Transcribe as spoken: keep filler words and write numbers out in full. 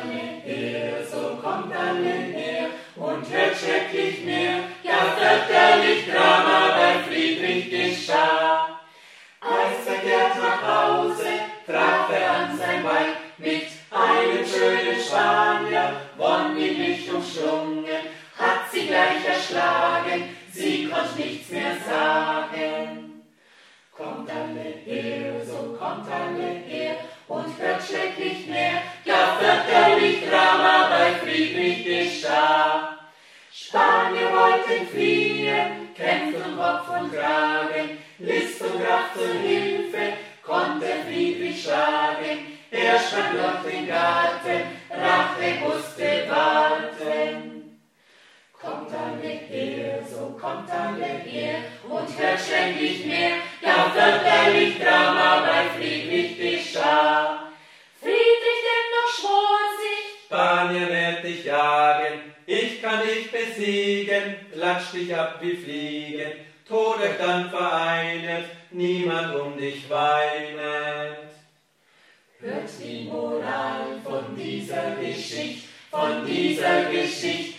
alle her, so kommt alle her und hört schrecklich mehr, ja fürchterlich Drama bei Friedrich geschah. Als er kehrt nach Hause, traf er an sein Weib mit einem schönen Spanier, wonniglich umschlungen, hat sie gleich erschlagen, sie konnt nichts mehr sagen. Kommt alle her, so kommt alle her und hört schrecklich mehr, ja fürchterlich Drama bei Friedrich geschah. Spanier wollten fliehen, kämpfen Kopf und Kragen, List und Kraft zur Hilfe, konnte Friedrich schlagen. Er sprang durch den Garten, Rache musste warten. Kommt alle her, so kommt alle her und hört schrecklich mehr, ja fürchterlich Drama bei Friedrich geschah. Friedrich dennoch schwor sich, Spanier werd dich jagen, ich kann dich besiegen, klatsch dich ab wie Fliegen, Tod euch dann vereinet, niemand um dich weinet. Hört die Moral von dieser Geschichte, von dieser Geschichte,